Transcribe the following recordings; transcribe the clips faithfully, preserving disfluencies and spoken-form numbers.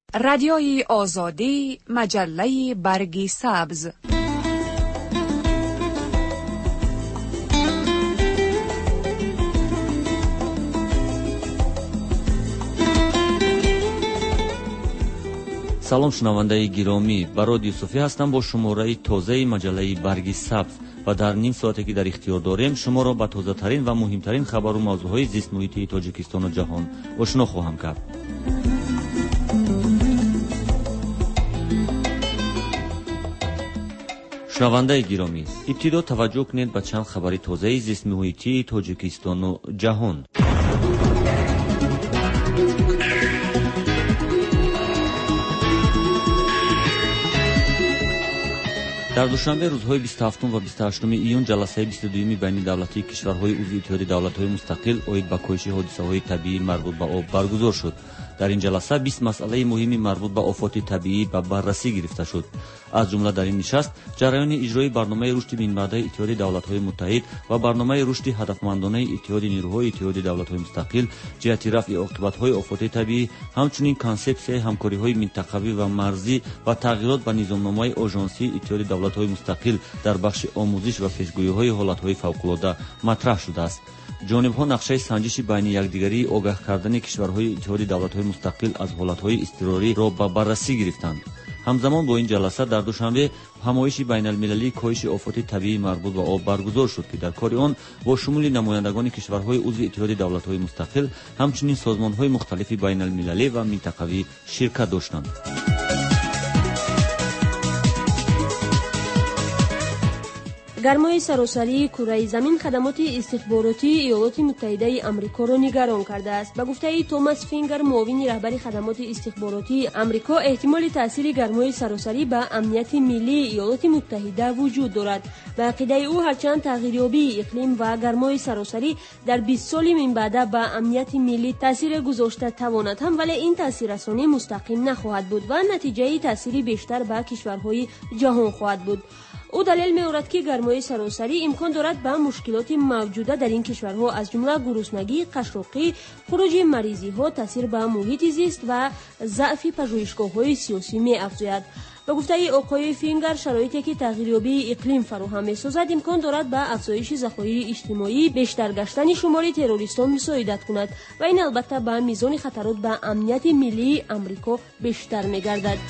رادیوی آزادی، مجله برگی سبز. سلام شنونده گرامی، براد یوسفی هستم با شماره تازه مجله برگی سبز و در نیم ساعتی که در اختیار داریم شما را به تازه ترین و مهمترین خبر و موضوعهای زیست محیطی تاجیکستان و جهان آشنا خواهم کرد. شنونده گرامی، ابتدا توجه کنید به چند خبر تازه زیست محیطی تاجیکستان و جهان. در دوشنبه روزهای بیست و هفتم و بیست و هشتم ایون جلسه بیست و دوم بین دولتی کشورهای عضو اتحاد دولت‌های مستقل اوید به کاهش حادثه‌های طبیعی مربوط به آب برگزار شد. در این جلسه بیست مسئله مهمی مربوط به آفات طبیعی به بررسی گرفته شد. از جمله در این نشست جریان اجرای برنامه رشد منبع‌های اتحاد دولت‌های متحد و برنامه رشد هدفمندانه اتحاد نیروهای اتحاد دولت‌های مستقل جهت رفع عاقبت‌های آفات طبیعی، همچنین کانسپسیون همکاری‌های منطقوی و مرزی و تغییرات به نظامنامه آژانسی اتحاد دولت‌های مستقل در بخش آموزش و پیشگویی‌های حالت‌های فوق‌العاده مطرح شده است. جانب‌ها نقشه سنجش بین یکدیگری آگاه کردن کشورهای اتحاد دولت‌های مستقل از حالت‌های اضطراری را به بررسی گرفتند. همزمان با این جلسه در دوشنبه همایش بین المللی کاهش آفات طبیعی مربوط به آب برگزار شد که در کار آن با شمول نمایندگان کشورهای عضو اتحاد دولت‌های مستقل همچنین سازمان‌های مختلف بین المللی و منطقوی شرکت داشتند. گرمای سراسری کره زمین خدمات استخباراتی ایالات متحده آمریکا را نگران کرده است. به گفته توماس فینگر، معاون رهبر خدمات استخباراتی آمریکا، احتمال تاثیر گرمای سراسری به امنیت ملی ایالات متحده وجود دارد. به عقیده او هرچند تغییریابی اقلیم و گرمای سراسری در بیست سال من بعد به امنیت ملی تاثیر گذاشته تواند هم، ولی این تاثیررسانی مستقیم نخواهد بود و نتیجه تاثیر بیشتر به کشورهای جهان خواهد بود. او دلیل می‌آورد که گرمای سراسری امکان دارد به مشکلات موجوده در این کشورها از جمله گرسنگی، قشاقی، خروج مریضی‌ها، تاثیر به محیط زیست و ضعف پژوهشگاه‌های سیاسی می‌افزاید. به گفته آقای فینگر، شرایطی که تغییریابی اقلیم فراهم می‌سازد امکان دارد به افزایش ذخایر اجتماعی، بیشتر گشتن شمار تروریستان مساعدت کند و این البته به میزان خطرات به امنیت ملی آمریکا بیشتر می‌گردد.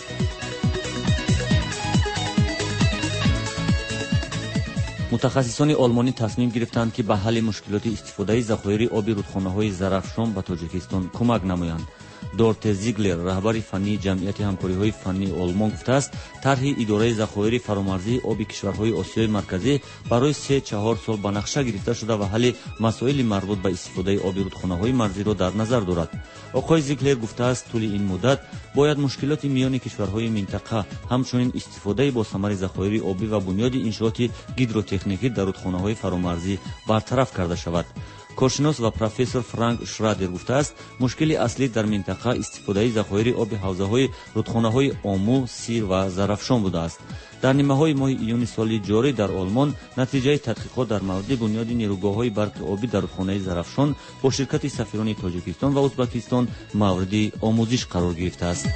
متخصصان آلمانی تصمیم گرفتند که به حل مشکلات استفاده ذخایر آب رودخانه‌های زرافشان به تاجیکستان کمک نمایند. دورت زیگلر، رهبر فنی جمعیت همکاری‌های فنی آلمان، گفته است طرح اداره ذخایر فرامرزی آب کشورهای آسیای مرکزی برای سه چهار سال به نقشه گرفته شده و حل مسائل مربوط به استفاده آب رودخانه‌های مرزی را در نظر دارد. آقای زیگلر گفته است طول این مدت باید مشکلات میان کشورهای منطقه، همچنین استفاده با ثمر ذخایر آبی و بنیاد انشاءات هیدروتکنیکی در رودخانه‌های فرامرزی برطرف کرده شود. کارشناس و پروفسور فرانک شرادر گفته است مشکل اصلی در منطقه استفاده ذخایر آب حوزه‌های رودخانه‌های آمو، سیر و زرافشان بوده است. در نیمه‌های ماه ایون سال جاری در آلمان نتیجه تحقیقات در مورد بنیاد نیروگاه‌های برق آبی در رودخانه زرافشان با شرکت سفیران تاجیکستان و ازبکستان مورد آموزش قرار گرفته است.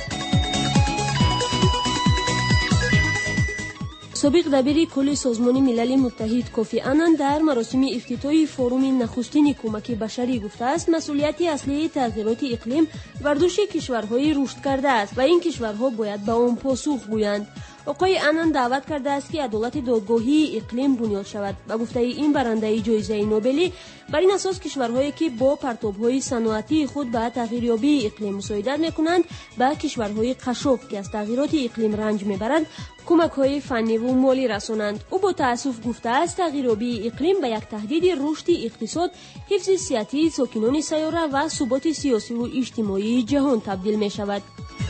سابق دبیر کل سازمان ملل متحد کوفی آنان در مراسم افتتاحی فروم نخستین کمک بشری گفته است مسئولیت اصلی تغییرات اقلیم بر دوش کشورهای رشد کرده است و این کشورها باید به آن پاسخ گویند. آقای آنان دعوت کرده است که عدالت دادگاهی اقلیم بنیاد شود. به گفته این برنده جایزه نوبلی، بر این اساس کشورهایی که با پرتاب‌های صنعتی خود به تغییریابی اقلیم مساعدت می‌کنند به کشورهای قشاق که از تغییرات اقلیم رنج می‌برند کمک‌های فنی و مالی رسانند. او با تأسف گفته است تغییریابی اقلیم به یک تهدید رشد اقتصاد، حفظ صحتی ساکنان سیاره و ثبات سیاسی و اجتماعی جهان تبدیل می‌شود.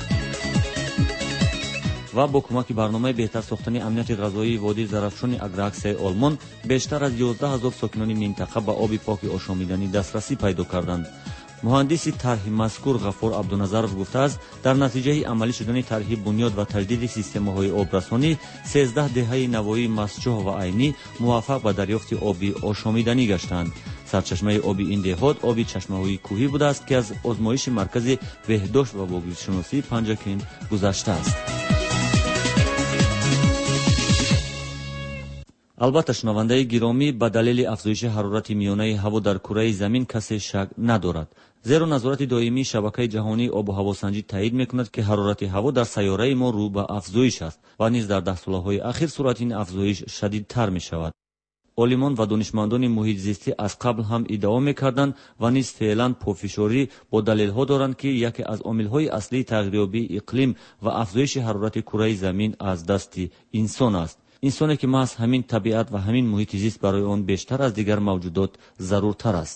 و با کمک برنامه بهتر ساختن امنیت غذایی وادی زرافشان اگرآکسای آلمان بیشتر از یازده هزار ساکنان منطقه به آب پاک آشامیدنی دسترسی پیدا کردند. مهندس طرح مذکور غفور عبدالنظرов گفته است در نتیجه عملی شدن طرح بنیاد و تجدید سیستم‌های آبرسانی سیزده دهه نوایی مسجح و عینی موفق به دریافت آب آشامیدنی گشتند. сарчашмаи оби ин деҳот оби чашмаҳои кӯҳӣ будааст, ки аз озмоиши маркази беҳдошт ва вогирдшиносии Панҷакент гузаштааст. албатта шунавандаи гиромӣ, ба далели афзоиши ҳарорати миёнаи ҳаво дар кураи замин касе шак надорад, зеро назорати доимии шабакаи ҷаҳонии обу ҳавосанҷӣ таъид мекунад, ки ҳарорати ҳаво дар сайёраи мо рӯ ба афзоиш аст ва низ дар даҳсолаҳои ахир суръати ин афзоиш шадидтар мешавад. олимон ва донишмандони муҳитзистӣ аз қабл ҳам иддао мекарданд ва низ феълан пофишорӣ бо далелҳо доранд, ки яке аз омилҳои аслии тағйирёбии иқлим ва афзоиши ҳарорати кураи замин аз дасти инсон аст. инсоне ки маҳз ҳамин табиат ва ҳамин муҳити зист барои он бештар аз дигар мавҷудот заруртар аст.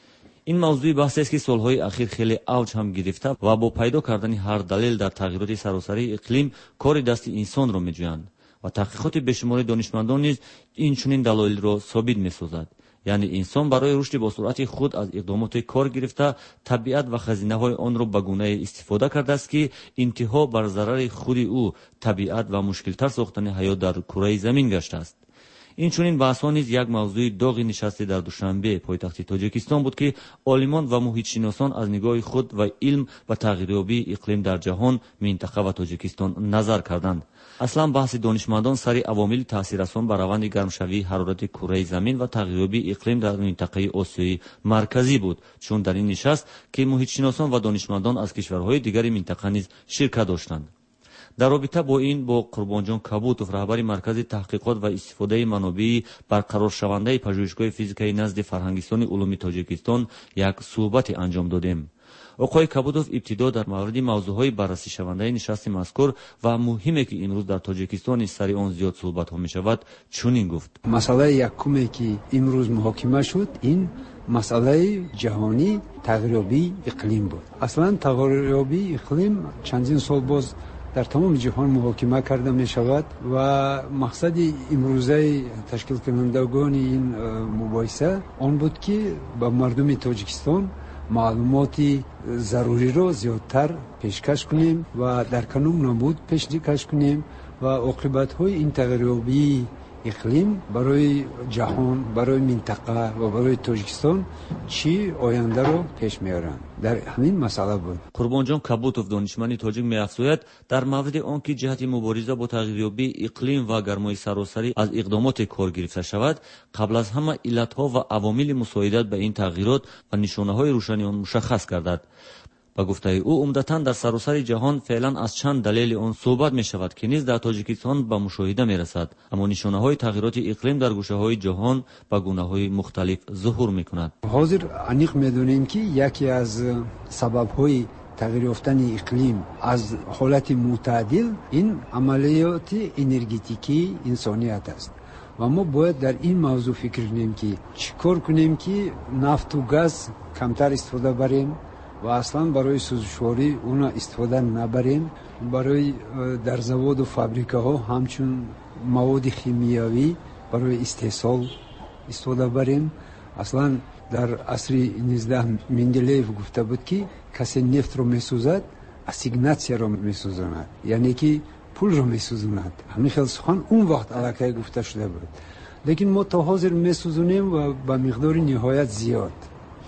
ин мавзӯи баҳсест, ки солҳои ахир хеле авҷ ҳам гирифта ва бо пайдо кардани ҳар далел дар тағйироти саросарии иқлим кори дасти инсонро меҷӯянд ва таҳқиқоти бешумори донишмандон низ инчунин далоилро собит месозад. яъне инсон барои рушди босуръати худ аз иқдомоте кор гирифта, табиат ва хазинаҳои онро ба гунае истифода кардааст, ки интиҳо бар зарари худи ӯ, табиат ва мушкилтар сохтани ҳаёт дар кураи замин гаштааст. инчунин баҳсҳо низ як мавзӯи доғи нишасти дар душанбе пойтахти тоҷикистон буд, ки олимон ва муҳитшиносон аз нигоҳи худ ва илм ва тағйирёбии иқлим дар ҷаҳон, минтақа ва тоҷикистон назар карданд. аслан баҳси донишмандон сари авомили таъсиррасон ба раванди гармшавии ҳарорати кураи замин ва тағйирёбии иқлим дар минтақаи осиёи марказӣ буд, чун дар ин нишаст, ки муҳитшиносон ва донишмандон аз кишварҳои дигари минтақа низ ширкат доштанд. дар робита бо ин бо Қурбонҷон Кабутов, раҳбари маркази таҳқиқот ва истифодаи манобии барқароршавандаи пажӯҳишгоҳи физикаи назди Фарҳангистони улуми Тоҷикистон як суҳбате анҷом додем. оқои Кабутов ибтидо дар мавриди мавзӯъҳои баррасишавандаи нишасти мазкур ва муҳиме, ки имрӯз дар Тоҷикистон сари он зиёд суҳбатҳо мешавад, чунин гуфт. масъалаи якуме, ки имрӯз муҳокима шуд, ин масъалаи ҷаҳонӣ тағйирёбии иқлим буд. аслан тағйирёбии иқлим чандин сол боз дар тамоми ҷаҳон муҳокима карда мешавад ва мақсади имрӯзаи ташкилкунандагони ин мубоҳиса он буд, ки ба мардуми Тоҷикистон маълумоти заруриро зиёдтар пешкаш кунем ва дар канун намуд пешкаш кунем ва оқибатҳои ин тағйирёбии иқлим барои ҷаҳон, барои минтақа ва барои Тоҷикистон чӣ ояндаро пеш меоранд. дар ҳамин масъала буд. Қурбонҷон Кабутов, донишманди тоҷик, меафзояд, дар мавриди он ки ҷиҳати мубориза бо тағйирёбии иқлим ва гармои саросарӣ аз иқдомоте кор гирифта шавад, қабл аз ҳама иллатҳо ва авомили мусоидат ба ин тағйирот ва нишонаҳои рӯшани он мушаххас гардад. ба гуфтаи ӯ, умдатан дар саросари ҷаҳон феълан аз чанд далели он суҳбат мешавад, ки низ дар Тоҷикистон ба мушоҳида мерасад, аммо нишонаҳои тағйироти иқлим дар гӯшаҳои ҷаҳон ба гунаҳои мухталиф зуҳур мекунад. ҳозир аниқ медонем, ки яке аз сабабҳои тағйир ёфтани иқлим аз ҳолати мутаъддил ин амалиёти энергетикии инсоният аст. ва мо бояд дар ин мавзӯъ фикр кунем, ки чӣ кор кунем, ки нафту газ камтар истифода барем ва аслан барои сӯзишворӣ уна истифода набарем, барои дар заводу фабрикаҳо ҳамчун маводи химиявӣ барои истеҳсол истифода барем. Аслан дар асри нуздаҳ Менделеев гуфта буд, ки касе нефтро месӯзад, ассигнатсияро месӯзонад, яъне ки пулро месӯзонад. ҳамин хел сухан он вақт аллакай гуфта шуда буд. лекин мо то ҳозир месӯзонем ва ба миқдори ниҳоят зиёд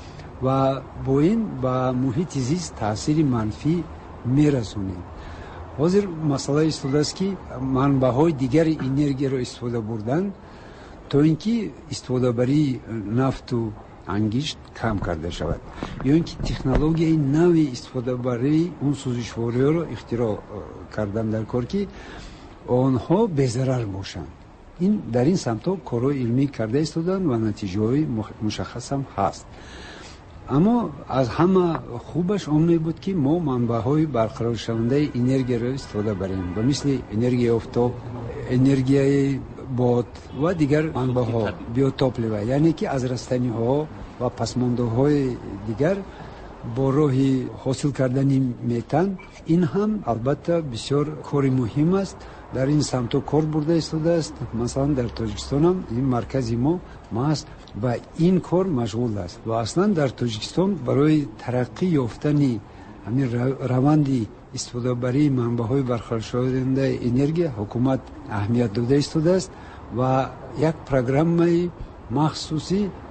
ва бо ин ба муҳити зист таъсири манфӣ мерасонем. ҳозир масъала истодааст, ки манбаъҳои дигари энергияро истифода бурдан, то ин ки истифодабарии нафту ангишт кам карда шавад, ё ин ки технологияи нави истифодабарии он сӯзишвориҳоро ихтироъ кардан дар кор, ки онҳо безарар бошанд. ин дар ин самтҳо корҳои илмӣ карда истоданд ва натиҷаҳои мушаххас ҳам ҳаст. аммо аз ҳама хубаш он мебуд, ки мо манбаъҳои барқароршавандаи энергияро истифода барем, ба мисли энергияи офтоб, энергияи бод ва дигар манбаъҳо, биотоплива, яъне ки аз растаниҳо ва пасмондаҳои дигар бо роҳи ҳосил кардани метан. ин ҳам албатта бисёр кори муҳим аст, дар ин самтҳо кор бурда истодааст. масалан дар Тоҷикистон ҳам ин маркази мо маҳз ба ин кор машғул аст ва аслан дар Тоҷикистон барои тараққӣ ёфтани ҳамин раванди истифодабарии манбаъҳои барқароршавандаи энергия ҳукумат аҳамият дода истодааст ва як программаи махсуси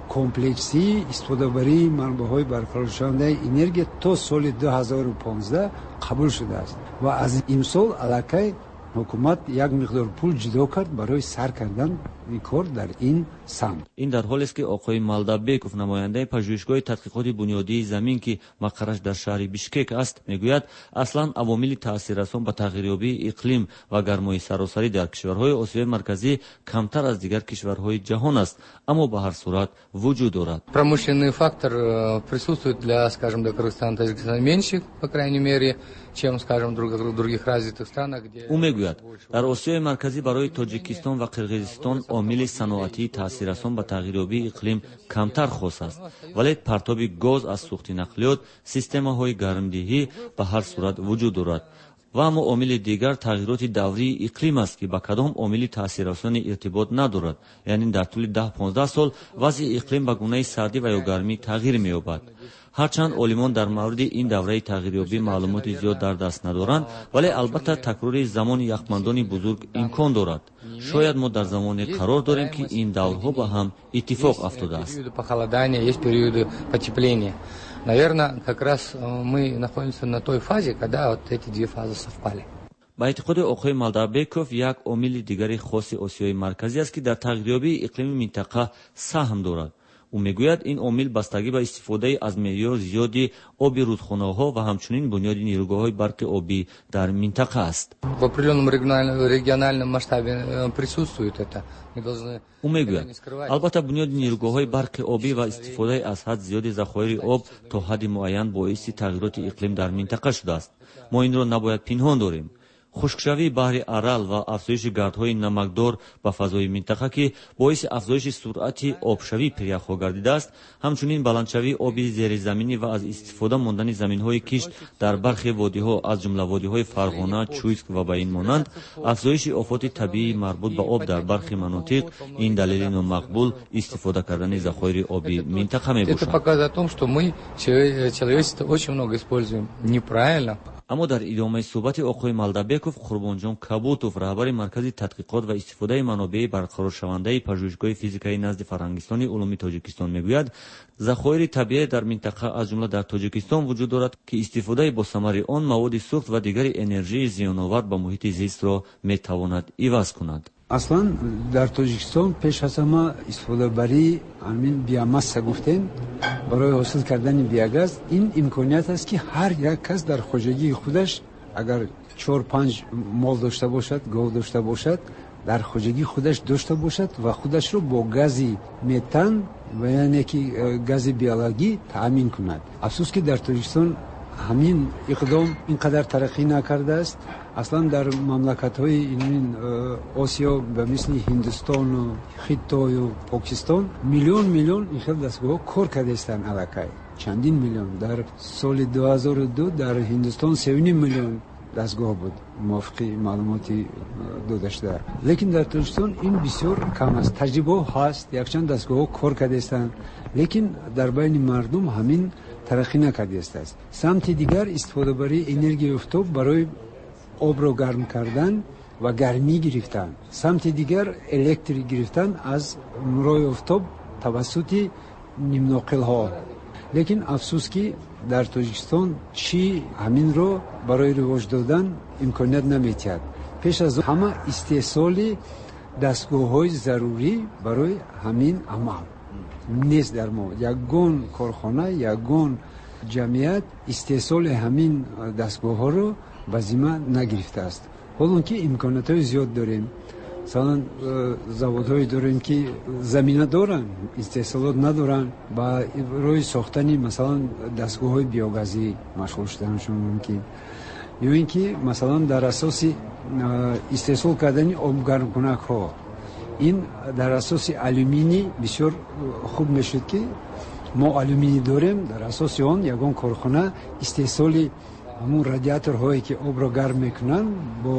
комплексии истифодабарии манбаъҳои барқароршавандаи энергия то соли ду ҳазору понздаҳ қабул шудааст ва аз имсол аллакай ҳукумат як миқдор пул ҷудо кард барои сар кардан кор дар ин самт. ин дар ҳолест ки оқои Малдабеков, намояндаи пажӯҳишгоҳи тадқиқоти бунёдии замин, ки мақараш дар шаҳри Бишкек аст, мегӯяд аслан авомили таъсиррасон ба тағйирёбии иқлим ва гармои саросарӣ дар кишварҳои Осиёи марказӣ камтар аз дигар кишварҳои ҷаҳон аст, аммо ба ҳар сурат вуҷуд дорад. Промышленный фактор присутствует для, скажем, для Кыргызстана, Таджикистана меньше, по крайней мере, чем, скажем, в других развитых странах, где... ӯ мегӯяд дар Осиёи марказӣ барои Тоҷикистон ва Қирғизистон омили саноатии таъсиррасон ба тағйирёбии иқлим камтар хос аст, вале партоби гоз аз сӯхти нақлиёт, системаҳои гармдиҳӣ ба ҳар сурат вуҷуд дорад. ва аммо омили дигар тағйироти даврии иқлим аст, ки ба кадом омили таъсиррасони иртибот надорад, яъне дар тӯли даҳ-понздаҳ сол вазъи иқлим ба гунаи сардӣ ва ё гармӣ тағйир меёбад. ҳарчанд олимон дар мавриди ин давраи тағйирёбӣ маълумоти зиёд дар даст надоранд, вале албатта такрори замони яхмандони бузург имкон дорад. шояд мо дар замоне қарор дорем, ки ин даврҳо ба ҳам иттифоқ афтодааст. Есть периоды потепления. Наверное, как раз мы находимся на той фазе, когда вот эти две фазы совпали. ба эътиқоди оқои Малдабеков, як омили дигари хоси Осиёи марказӣ аст, ки дар тағйирёбии иқлими минтақа саҳм дорад. ӯ мегӯяд, ин омил бастагӣ ба истифодаи аз меъёр зиёди оби рудхонаҳо ва ҳамчунин бунёди нирӯгоҳҳои барқи обӣ дар минтақа аст. В определенном региональном масштабе присутствует это. ӯ мегӯяд, албатта бунёди нирӯгоҳҳои барқи обӣ ва истифодаи аз ҳад зиёди захоири об то ҳадди муайян боиси тағйироти иқлим дар минтақа шудааст. мо инро набояд пинҳон дорем. хушкшавии баҳри Арал ва афзоиши гардҳои намакдор ба фазои минтақа, ки боиси афзоиши суръати обшавии пиряхҳо гардидааст, ҳамчунин баландшавии оби зеризаминӣ ва аз истифода мондани заминҳои кишт дар бархи водиҳо, аз ҷумла водиҳои Фарғона, Чуйск ва ба ин монанд, афзоиши офоти табиӣ марбут ба об дар бархи манотиқ, ин далели номақбул истифода кардани захоири оби минтақа мебошад. Это показывает о том, что мы, человечество, очень много используем неправильно. аммо дар идомаи суҳбати оқои Малдабеков, Қурбонҷон Кабутов, раҳбари маркази тадқиқот ва истифодаи манобеи барқароршавандаи пажӯҳишгоҳи физикаи назди Фарҳангистони улуми Тоҷикистон мегӯяд, захоири табиӣ дар минтақа аз ҷумла дар Тоҷикистон вуҷуд дорад, ки истифодаи босамари он маводи сӯхт ва дигари энержии зиёновар ба муҳити зистро метавонад иваз кунад. аслан дар Тоҷикистон пеш аз ҳама истифодабарии ҳамин биомасса гуфтем барои ҳосил кардани биогаз, ин имконият аст, ки ҳар як кас дар хоҷагии худаш агар чор панҷ мол дошта бошад, гов дошта бошад, дар хоҷагии худаш дошта бошад ва худашро бо гази метан ва яъне ки гази биологӣ таъмин кунад. афсус ки дар Тоҷикистон ҳамин иқдом ин қадар тараққӣ накардааст. аслан дар мамлакатҳои Осиё ба мисли Ҳиндустону, Хитою, Покистон миллион миллион ин хел дастгоҳҳо кор кардастанд аллакай. Чандин миллион. Дар соли ду ҳазору ду дар Ҳиндустон сеюм миллион дастгоҳ буд, мувофиқи маълумоти дода шуда. Лекин дар Тоҷикистон ин бисёр кам аст. Таҷрибаҳо ҳаст, якчанд дастгоҳҳо кор кардастанд, лекин дар байни мардум ҳамин тараққӣ накардааст. самти дигар истифодабарии энергияи офтоб барои обро гарм кардан ва гармӣ гирифтан, самти дигар электрик гирифтан аз нурои офтоб тавассути нимноқилҳо. лекин афсус ки дар Тоҷикистон чӣ ҳаминро барои ривоҷ додан имконият наметиҳад. пеш аз ҳама истеҳсоли дастгоҳҳои зарурӣ барои ҳамин амал нест. дар мо ягон корхона, ягон ҷамъият истеҳсоли ҳамин дастгоҳҳоро ба зимма нагирифтааст. ҳолон ки имкониятҳои зиёд дорем. масалан заводҳое дорем, ки замина доранд, истеҳсолот надоранд, ба роҳи сохтани масалан дастгоҳҳои биогазӣ машғул шуданашон мумкин. ё ин ки масалан дар асоси истеҳсол кардани обгармкунакҳо, ин дар асоси алюминий бисёр хуб мешуд, ки мо алюминий дорем, дар асоси он ягон корхона истеҳсоли ҳамун радиаторҳое ки обро гарм мекунанд бо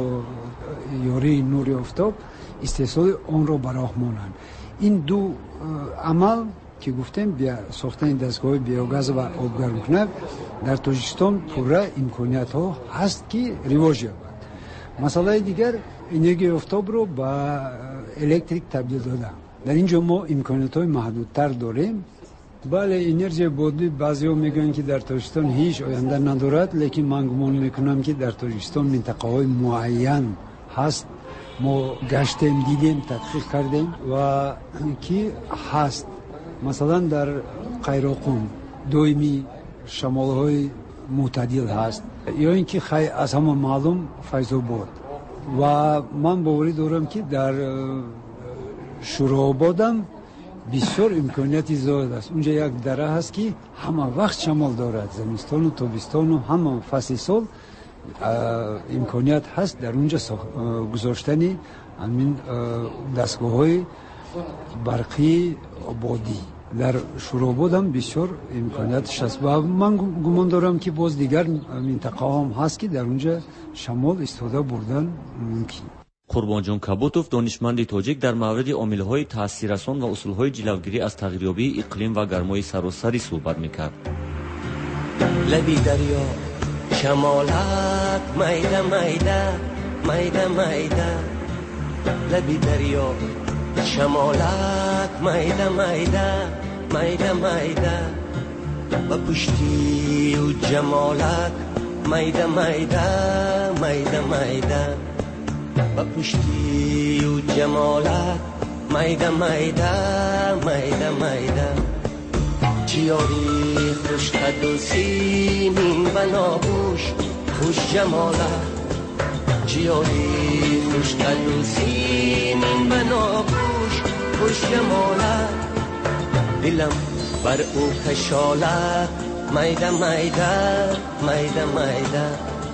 ёрии нури офтоб истеҳсоли онро ба роҳ монанд. ин ду амал ки гуфтем, сохтани дастгоҳҳои биогаз ва обгармкунак дар Тоҷикистон пурра имкониятҳо ҳаст, ки ривоҷ ёбад. масъалаи дигар энергияи офтобро ба электрик табдил додан. در اینجا ما امکانات‌های محدودتر داریم. بله انرژی بادی بعضی‌ها میگن که در تاجیکستان هیچ آینده ندارد، لیکن من گمان میکنم که در تاجیکستان منطقه‌های معین هست. ما گشتیم، دیدیم، تحقیق کردیم و کی هست. مثلا در قیراقون دویمی شمال‌های معتدل هست، یا اینکه خیلی از همه معلوم فیض‌آباد. و من باوری دارم که در شوراباد هم بسیار امکانیتی زیاد است. اونجا یک دره هست که همه وقت شمال دارد، زمستان و تابستان و همه فصل سال امکانیت هست در اونجا گذاشتن همین دستگاه‌های برقی آبادی. در شوراباد هم بسیار امکانیتش هست و من گمان دارم که باز دیگر منطقه هم هست که در اونجا شمال استفاده بردن ممکن. قربانجون کابوتوف دانشمند تاجیک در مورد عامل‌های تاثیررسان و اصول‌های جلوگیری از تغییریابی اقلیم و گرمای سراسری صحبت می‌کرد. لبی دریا شمالک میده میده میده میده، لبی دریا شمالک میده میده میده میده، و پشتی و جمالک میده میده میده میده، و پشتی و جمالک میده میده میده میده. چیاری خوش قد و سیمین و نابوش خوش جمالک، چیاری خوش قد و سیمین و نابوش خوش جمالک، دلم بر او کشالک میده میده میده میده،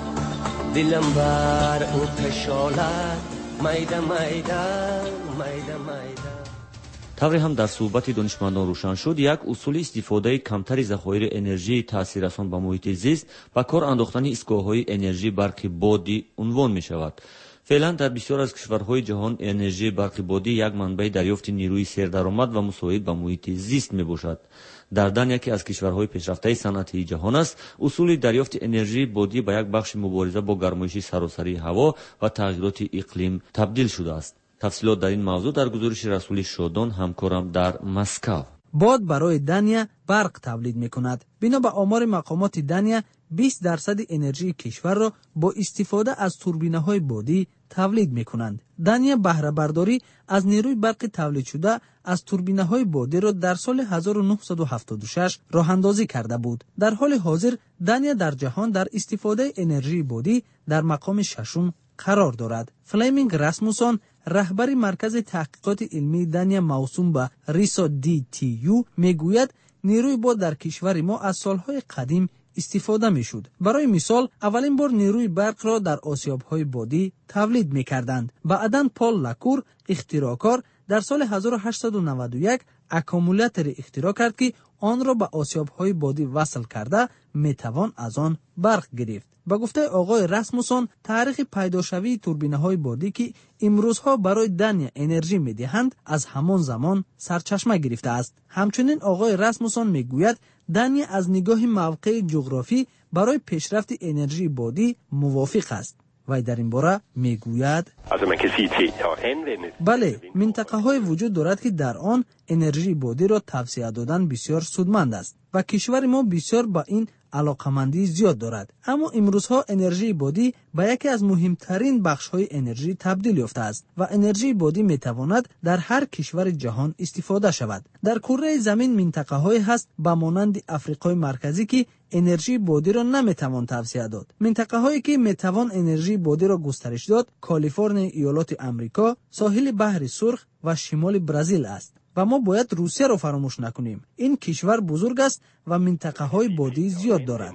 دلم بر او کشالک میده میده میده میده. طوری هم در صحبت دانشمندان روشن شد یک اصول استفاده کمتر ذخایر انرژی تاثیررسان به محیط زیست با کار انداختن ایستگاه‌های انرژی برق بادی عنوان می شود. فعلا در بسیار از کشورهای جهان انرژی برق بادی یک منبع دریافت نیروی سردرآمد و مساعد به محیط زیست می باشد. در دن یکی از کشورهای پیشرفته صنعتی جهان است، اصول دریافت انرژی بادی به یک بخش مبارزه با گرمایش سراسری هوا و تغییرات اقلیم تبدیل شده است. تفصیلات در این موضوع در گزارش رسول شادان همکارم در مسکو. باد برای دنیا برق تولید می کند. بنا به آمار مقامات دنیا بیست درصد انرژی کشور را با استفاده از توربینه های بادی تولید می کنند. دنیا بهره برداری از نیروی برق تولید شده از توربینه های بادی را در سال هزار و نهصد و هفتاد و شش راه اندازی کرده بود. در حال حاضر دنیا در جهان در استفاده انرژی بادی در مقام ششم قرار دارد. فلیمینگ راسموسون رهبر مرکز تحقیقات علمی دنیا موسوم به ریسا دی تی یو میگوید نیروی باد در کشور ما از سالهای قدیم استفاده میشد. برای مثال اولین بار نیروی برق را در آسیاب‌های بادی تولید میکردند. بعداً پال لاکور اختراعکار در سال هزار و هشتصد و نود و یک اکومولاتور اختراع کرد که آن را به آسیاب‌های بادی وصل کرده میتوان از آن برق گرفت. با گفته آقای راسموسون تاریخ پیداشوی توربینه‌های بادی که امروزها برای دنیا انرژی میدهند از همان زمان سرچشمه گرفته است. همچنین آقای راسموسون میگوید دنیا از نگاه موقع جغرافی برای پیشرفت انرژی بادی موافق است. وی در این باره میگوید بله، منطقه های وجود دارد که در آن انرژی بادی را توسعه دادن بسیار سودمند است و کشور ما بسیار با این علاقمندی زیاد دارد. اما امروزها انرژی بادی به یکی از مهمترین بخش های انرژی تبدیل یافته است و انرژی بادی می تواند در هر کشور جهان استفاده شود. در کره زمین منطقه های هست به مانند افریقای مرکزی که انرژی بادی را نمی توان توسعه داد. منطقه هایی که می توان انرژی بادی را گسترش داد کالیفرنیا ایالات آمریکا، ساحل بحر سرخ و شمال برزیل است. و ما باید روسیه را فراموش نکنیم. این کشور بزرگ است و منطقه های بادی زیاد دارد.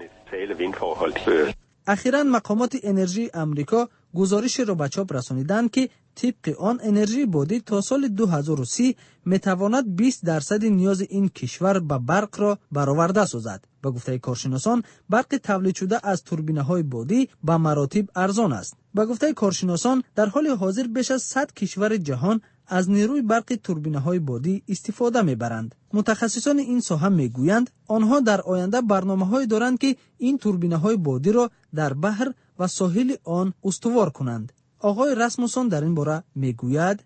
اخیراً مقامات انرژی آمریکا گزارش را به چاپ رسانیدند که طبق آن انرژی بادی تا سال دو هزار و سی میتواند بیست درصد نیاز این کشور به برق را برآورده سازد. به گفته کارشناسان برق تولید شده از توربینه های بادی به مراتب ارزان است. به گفته کارشناسان در حال حاضر بیش از صد کشور جهان از نیروی برق توربینه های بادی استفاده میبرند. متخصصان این ساحه میگویند آنها در آینده برنامه‌هایی دارند که این توربینه های بادی را در بحر و ساحل آن استوار کنند. آقای رسموسون در این باره میگوید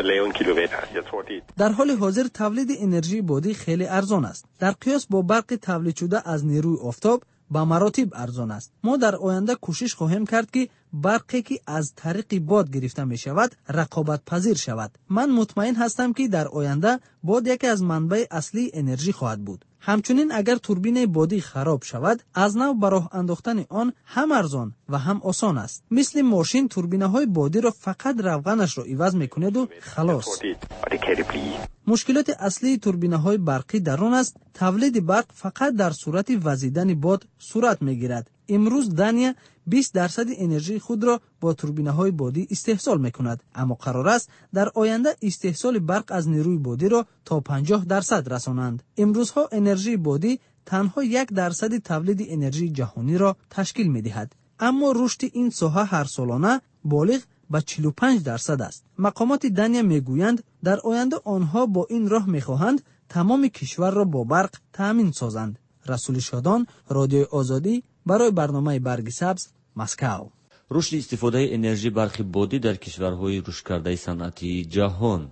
در حال حاضر تولید انرژی بادی خیلی ارزان است. در قیاس با برق تولید شده از نیروی آفتاب به مراتب ارزان است. ما در آینده کوشش خواهیم کرد که برقی که از طریق باد گرفته می شود رقابت پذیر شود. من مطمئن هستم که در آینده باد یکی از منبع اصلی انرژی خواهد بود. همچنین اگر توربین بادی خراب شود از نو به راه انداختن آن هم ارزان و هم آسان است. مثل ماشین توربینه های بادی را فقط روغنش را عوض میکند و خلاص. مشکلات اصلی توربینه های برقی در آن است تولید برق فقط در صورت وزیدن باد صورت میگیرد. امروز دنیا بیست درصد انرژی خود را با توربینه های بادی استحصال میکند، اما قرار است در آینده استحصال برق از نیروی بادی را تا پنجاه درصد رسانند. امروزها انرژی بادی تنها یک درصد تولید انرژی جهانی را تشکیل میدهد، اما رشد این ساحه هر سالانه بالغ به چهل و پنج درصد است. مقامات دنیا میگویند در آینده آنها با این راه میخواهند تمام کشور را با برق تامین سازند. رسول شادان، رادیو آزادی، برای برنامه برگ سبز، مسکو. رشد استفاده انرژی برق بادی در کشورهای رشد کرده صنعتی جهان.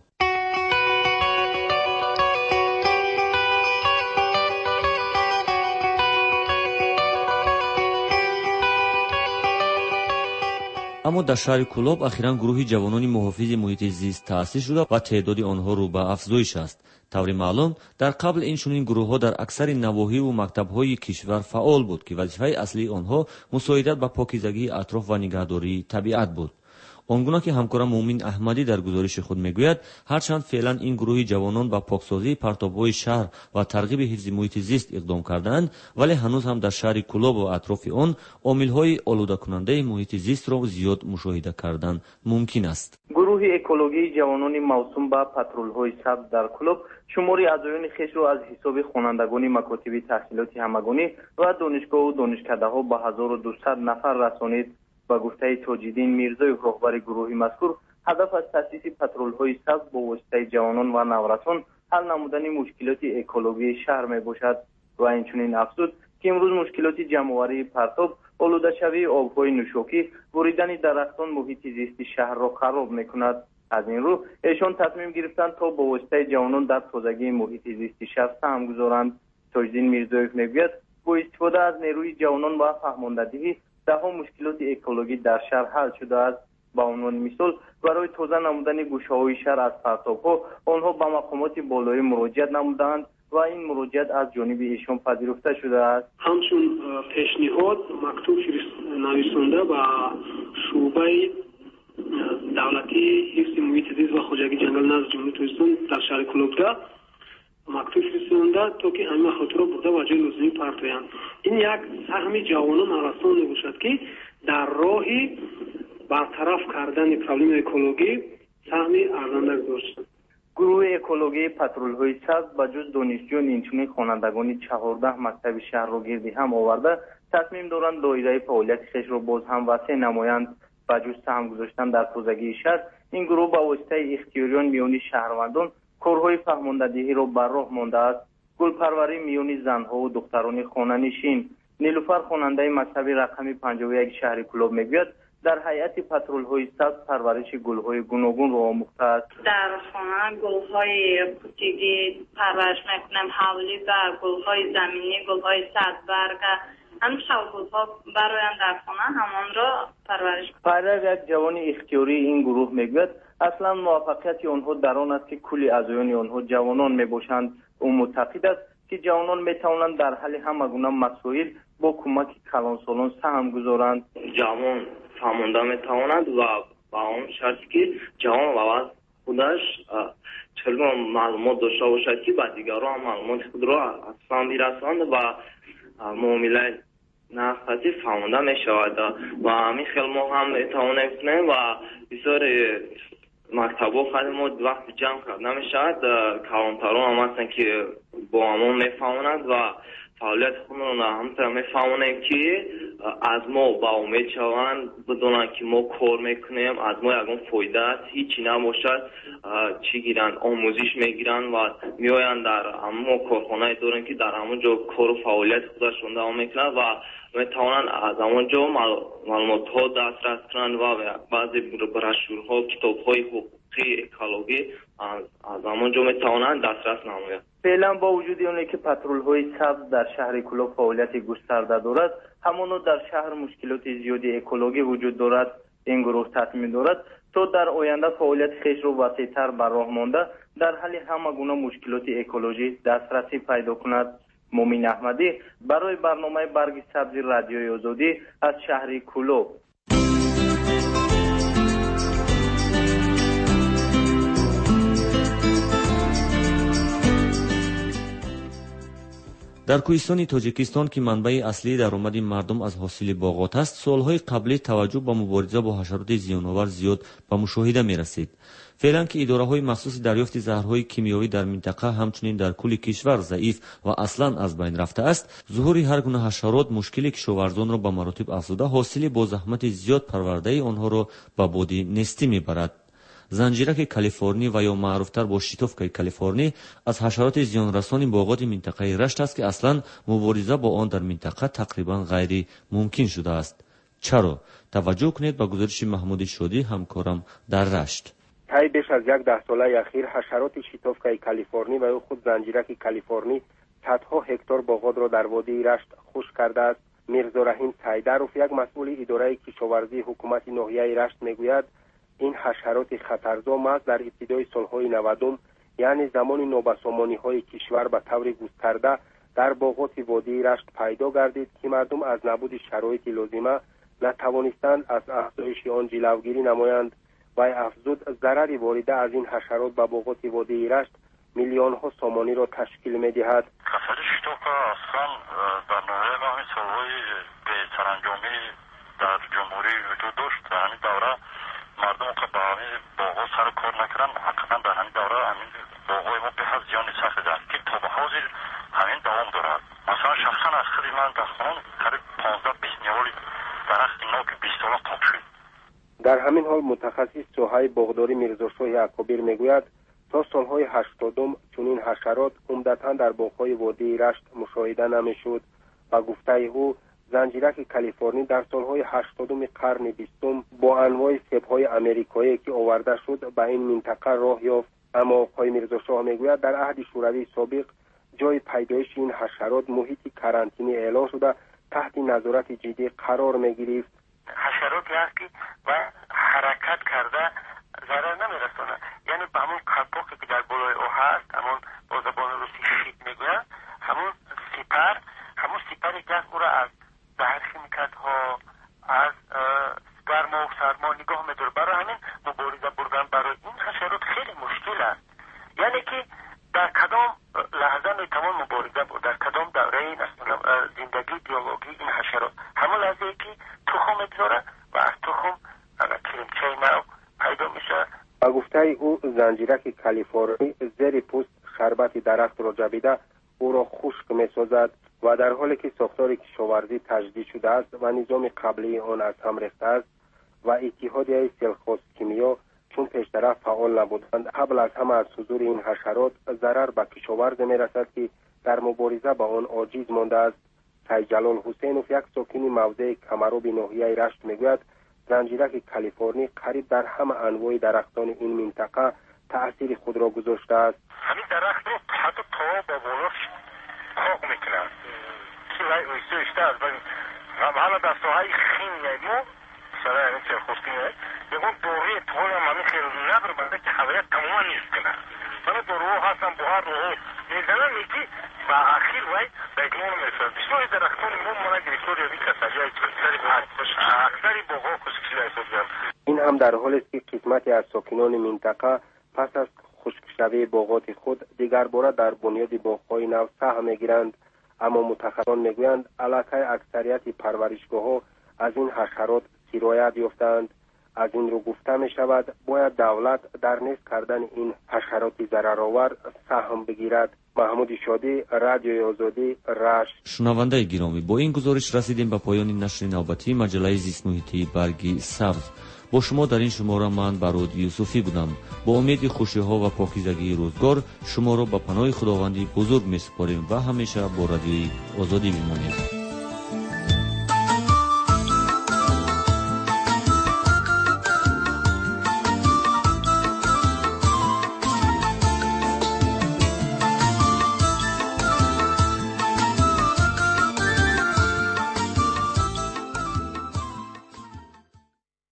اما در شهر کلوب اخیراً گروهی جوانان محافظ محیط زیست تأسیس شده و تعداد آنها رو به افزایش است. طوری معلوم در قبل این چنین گروه‌ها در اکثر نواحی و مکتب‌های کشور فعال بود که وظیفه اصلی آنها مساعدت به پاکیزگی اطراف و نگهداری طبیعت بود. آنگونه که همکارم مومن احمدی در گزارش خود میگوید هرچند فعلا این گروه جوانان به پاکسازی پرتاب‌های شهر و ترغیب حفظ محیط زیست اقدام کردند، ولی هنوز هم در شهر کلوب و اطراف آن عامل‌های آلوده کننده محیط زیست را زیاد مشاهده کردن ممکن است. گروه اکولوژی جوانان موسوم به پترول‌های سبز در کلوب شماری اعضایان خویش را از حساب خوانندگان مکاتب تحصیلات همگانی و دانشگاه و دانشکده‌ها به هزار و دویست نفر رسانید. با گفته تاج‌الدین میرزایی رهبر گروه مذکور، هدف از تأسیس پترول‌های سبز با واسطه جوانان و نورسان حل نمودن مشکلات اکولوژی شهر میباشد و اینچنین افزود که امروز مشکلات جمع‌آوری پرتاب، آلوده شوی آب‌های نوشاکی، بریدن درختان محیط زیست شهر را خراب میکند. از این رو ایشان تصمیم گرفتند تا با واسطه جوانان در تازگی محیط زیست شهر سهم گذارند. تاج‌الدین میرزایی میگوید با استفاده از نیروی جوانان و فهماندهی ده‌ها مشکلات اکولوژی در شهر حل شده است. با عنوان مثال برای تازه نمودن گوشه‌های شهر از پرتاب‌ها آنها به مقامات بالایی مراجعت نمودند و این مراجعت از جانب ایشان پذیرفته شده است. همچون پیشنهاد مکتوب نویسنده به شعبه دولتی حفظ محیط زیست و خواجگی جنگل نزد جمهوری توسعه در شهر کلوب مکتوب فرستاده تا که همه خاطر برده و جای لزومی پرتویند. این یک سهم جوانان نورسان میباشد که در راه برطرف کردن پرابلم اکولوژی سهم ارزنده گذاشتند. گروه اکولوژی پترول‌های سبز با جز دانشجویان اینچنین خوانندگان چهارده مکتب شهر را گردی هم آورده تصمیم دارند دایره فعالیت خویش را باز هم وسیع نمایند. با جز سهم گذاشتن در تازگی شهر، این گروه با واسطه اختیاریان میان شهروندان کارهای فهماندهی را بر راه مانده است. گلپروری میان زنها و دختران خانه‌نشین. نیلوفر خواننده مکتب رقم پنجاه و یک شهر کلوب میگوید در هیئت پترول‌های سبز پرورش گل‌های گوناگون را آموخته است. در خانه گل‌های پوتیگی پرورش میکنم، حولی و گل‌های زمینی، گل‌های صدبرگ، همچنین گل‌ها برایم در خانه همان را پرورش میکنم. پیرو یک جوان اختیاری این گروه میگوید اصلا موفقیت آنها در آن است که کلی اعضایان آنها جوانان میباشند. او معتقد است که جوانان میتوانند در حل همگونه مسائل با کمک کلانسالان سهم گذارند. جوان فهمانده میتواند و با اون شرطی که جوان و خودش چلو معلومات داشته باشد که با دیگران معلومات خود را اصلا میرساند و معامله نقصی فهمانده میشود و همین خیلی ما هم میتوانیم و بسیار مکتب و خدمات وقت جمع کرده میشود. کلانتران هم هستن که با همون میفهمند و فعالیت خودمون همطور میفهمونیم که از ما با امید شوند بدونن که ما کار میکنیم، از ما یکم فایده است، هیچی نباشد، چی گیرن آموزش میگیرن و میآیند در همه کارخانه دارن که در همون جا کار و فعالیت خودشون دوام میکنن و میتوانند از همون جا معلومات ها دسترس کنند و بعضی براشورها، کتاب های حقوقی اکولوژی از همون جا میتوانند دسترس نمایند. فعلا با وجود اونی که پترول های سبز در شهر کلوب فعالیت گسترده دارد، همانو در شهر مشکلات زیادی اکولوژی وجود دارد. این گروه تصمیم دارد تا در آینده فعالیت خیش رو وسیع‌تر بر راه مانده در حل همه گونه مشکلات اکولوژی دسترسی پیدا کند. مومین احمدی برای برنامه برگ سبز رادیوی آزادی از شهر کلوب. در کوهستان تاجیکستان که منبع اصلی درآمد مردم از حاصل باغات است، سالهای قبلی توجه به مبارزه با حشرات زیان‌آور زیاد به مشاهده می‌رسید. فعلا که اداره‌های مخصوص دریافت زهرهای کیمیایی در منطقه همچنین در کل کشور ضعیف و اصلاً از بین رفته است، ظهور هر گونه حشرات مشکل کشاورزان را به مراتب افزوده، حاصل با زحمت زیاد پرورده آنها را به بادی نستی می‌برد. زنجیرک کالیفرنی و یا معروفتر با شیتوفکای کالیفرنی از حشرات زیانرسان باغات منطقه رشت است که اصلا مبارزه با آن در منطقه تقریبا غیر ممکن شده است. چرا؟ توجه کنید به گزارش محمود شادی همکارم در رشت. طی بیش از یک ده ساله اخیر حشرات شیتوفکای کالیفرنی و یا خود زنجیرک کالیفرنی صدها هکتار باغات را در وادی رشت خشک کرده است. میرزا رحیم سیدروف، یک مسئول اداره کشاورزی حکومت ناحیه رشت میگوید این حشرات خطرزا محض در ابتدای سالهای نودم، یعنی زمان نوبسامانی‌های کشور به طور گسترده در باغات وادی رشت پیدا گردید که مردم از نبود شرایط لازمه نتوانستند از افزایش آن جلوگیری نمایند و افزود ضرر وارده از این حشرات به باغات وادی رشت میلیون‌ها سامانی را تشکیل می‌دهد. خطر شیتوفکا اصلا در ناحیه ما همین سالهای به سرانجامی در جمهوری وجود داشت. در همین دوره مردم که با همین باغا سر کار نکردن، حقیقا در همین دوره همین باغای ما به حد زیان سخت است که تا به حاضر همین دوام دارد. مثلا شخصا از خود من در خانم قریب پانزده بیست میوه درخت نوک بیست ساله قطع شد. در همین حال متخصص ساحه باغداری میرزاشاه اکابر میگوید تا سالهای هشتادم چنین حشرات عمدتاً در باغ‌های وادی رشت مشاهده نمی‌شد و گفته او زنجیرک کالیفرنی در سالهای هشتادم قرن بیستم با انواع سیب‌های امریکایی که آورده شد به این منطقه راه یافت. اما آقای میرزاشاه میگوید در عهد شوروی سابق جای پیدایش این حشرات محیط کرانتینی اعلان شده تحت نظارت جدی قرار می‌گرفت. حشراتی است که و حرکت کرده ضرر نمی‌رسونه، یعنی به همون قلپاقی که در بالای او هست، همون با زبان روسی شیت میگویند، همون سیپر، همون سیپری که او را از زهر خیمیکات‌ها، از گرما و سرما نگاه می‌داره. برای همین مبارزه بردن برای این حشرات خیلی مشکل است، یعنی که در کدام لحظه میتوان مبارزه بود، در کدام دوره این زندگی بیولوژی این حشرات، همون لحظه که تخم می‌ذاره و از تخم کریمچه نو پیدا میشه. با گفته او زنجیرک کالیفرنی زیر پوست شربت درخت را جبیده او را خشک می‌سازد و در حالی که ساختار کشاورزی تجدید شده است و نظام قبلی آن از هم رفته است و اتحادیه سلخوز کیمیا چون پیشتر فعال نبودند، قبل از همه از حضور این حشرات ضرر به کشاورز می‌رسد که در مبارزه با آن عاجز مانده است. سید جلال حسینوف، یک ساکن موضع کمرو به ناحیه رشت میگوید زنجیرک کالیفرنی قریب در همه انواع درختان این منطقه تأثیر خود را گذاشته است. همین درخت رو حتی تا با بالاش خاک میکنند که وای اویسته اشته از بگیم حالا در ساحه خیمیایی ما سرائی همین سرخوستینه یکون دوری طول هم همین خیلی نبر بنده که خبریت تماما نیست کنه من دروه هستم با هر روح میزنم یکی و اخیر وای بگمون میرسد بسیاری درختان ما مانه گریکتوری یادی کسایی های اکثری باقا کسکشیده ایساد گرم. این هم در حال است که قسمتی از ساکنان منطقه پس از خشکشوی باغات خود دیگر باره در بنیاد باغ‌های نو سهم میگیرند. اما متخصصان میگویند علاقه اکثریت پرورشگاه‌ها از این حشرات سرایت یافتند. از این رو گفته می شود باید دولت در نیست کردن این حشرات ضررآور سهم بگیرد. محمود شادی، رادیوی آزادی، رشت. شنونده گرامی، با این گزارش رسیدیم به پایان نشر نوبتی مجله زیست محیطی برگ سبز. با شما در این شماره من برود یوسفی بودم. با امید خوشی ها و پاکیزگی روزگار شما را به پناه خداوندی بزرگ می سپاریم و همیشه با رادیوی آزادی می مانیم.